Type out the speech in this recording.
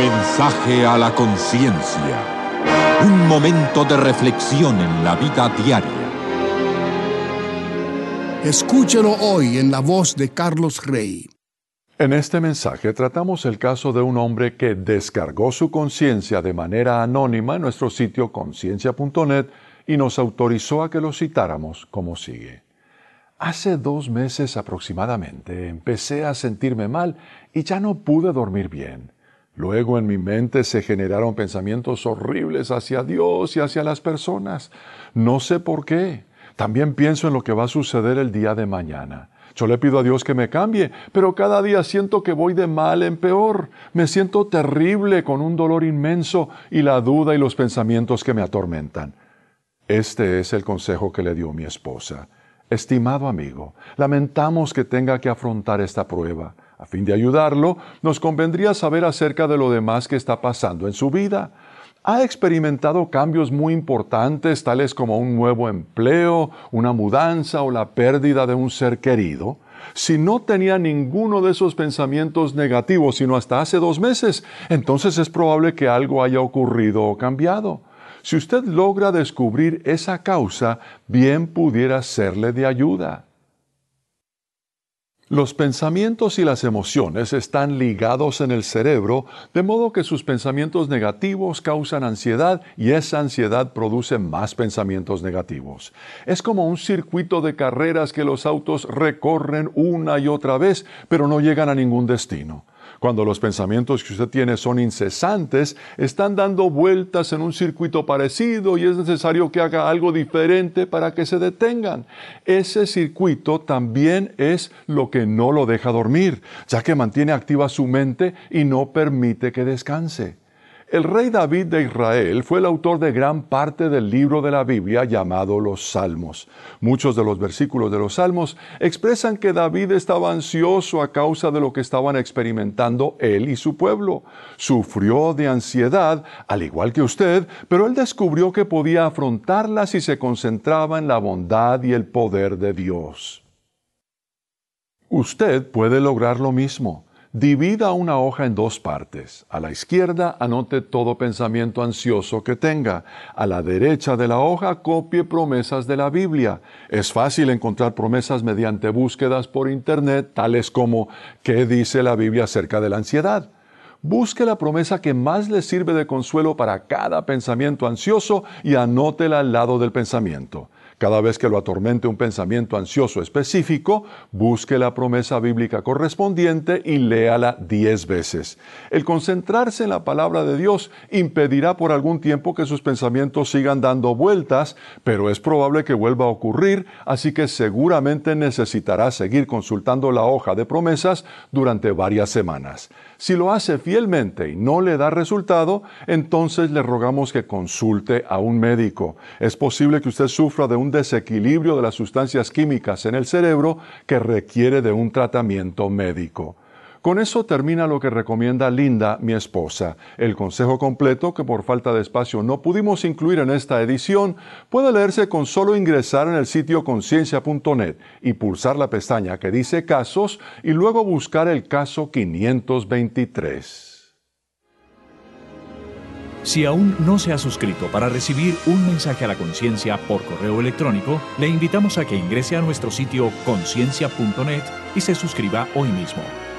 Mensaje a la conciencia. Un momento de reflexión en la vida diaria. Escúchelo hoy en la voz de Carlos Rey. En este mensaje tratamos el caso de un hombre que descargó su conciencia de manera anónima en nuestro sitio conciencia.net y nos autorizó a que lo citáramos como sigue. Hace 2 meses aproximadamente empecé a sentirme mal y ya no pude dormir bien. Luego en mi mente se generaron pensamientos horribles hacia Dios y hacia las personas. No sé por qué. También pienso en lo que va a suceder el día de mañana. Yo le pido a Dios que me cambie, pero cada día siento que voy de mal en peor. Me siento terrible con un dolor inmenso y la duda y los pensamientos que me atormentan. Este es el consejo que le dio mi esposa. Estimado amigo, lamentamos que tenga que afrontar esta prueba. A fin de ayudarlo, nos convendría saber acerca de lo demás que está pasando en su vida. ¿Ha experimentado cambios muy importantes, tales como un nuevo empleo, una mudanza o la pérdida de un ser querido? Si no tenía ninguno de esos pensamientos negativos, sino hasta hace 2 meses, entonces es probable que algo haya ocurrido o cambiado. Si usted logra descubrir esa causa, bien pudiera serle de ayuda. Los pensamientos y las emociones están ligados en el cerebro, de modo que sus pensamientos negativos causan ansiedad y esa ansiedad produce más pensamientos negativos. Es como un circuito de carreras que los autos recorren una y otra vez, pero no llegan a ningún destino. Cuando los pensamientos que usted tiene son incesantes, están dando vueltas en un circuito parecido y es necesario que haga algo diferente para que se detengan. Ese circuito también es lo que no lo deja dormir, ya que mantiene activa su mente y no permite que descanse. El rey David de Israel fue el autor de gran parte del libro de la Biblia llamado los Salmos. Muchos de los versículos de los Salmos expresan que David estaba ansioso a causa de lo que estaban experimentando él y su pueblo. Sufrió de ansiedad, al igual que usted, pero él descubrió que podía afrontarla si se concentraba en la bondad y el poder de Dios. Usted puede lograr lo mismo. Divida una hoja en 2 partes. A la izquierda anote todo pensamiento ansioso que tenga. A la derecha de la hoja copie promesas de la Biblia. Es fácil encontrar promesas mediante búsquedas por internet, tales como ¿qué dice la Biblia acerca de la ansiedad? Busque la promesa que más le sirve de consuelo para cada pensamiento ansioso y anótela al lado del pensamiento. Cada vez que lo atormente un pensamiento ansioso específico, busque la promesa bíblica correspondiente y léala 10 veces. El concentrarse en la palabra de Dios impedirá por algún tiempo que sus pensamientos sigan dando vueltas, pero es probable que vuelva a ocurrir, así que seguramente necesitará seguir consultando la hoja de promesas durante varias semanas. Si lo hace fielmente y no le da resultado, entonces le rogamos que consulte a un médico. Es posible que usted sufra de un desequilibrio de las sustancias químicas en el cerebro que requiere de un tratamiento médico. Con eso termina lo que recomienda Linda, mi esposa. El consejo completo, que por falta de espacio no pudimos incluir en esta edición, puede leerse con solo ingresar en el sitio conciencia.net y pulsar la pestaña que dice Casos y luego buscar el caso 523. Si aún no se ha suscrito para recibir un mensaje a la conciencia por correo electrónico, le invitamos a que ingrese a nuestro sitio conciencia.net y se suscriba hoy mismo.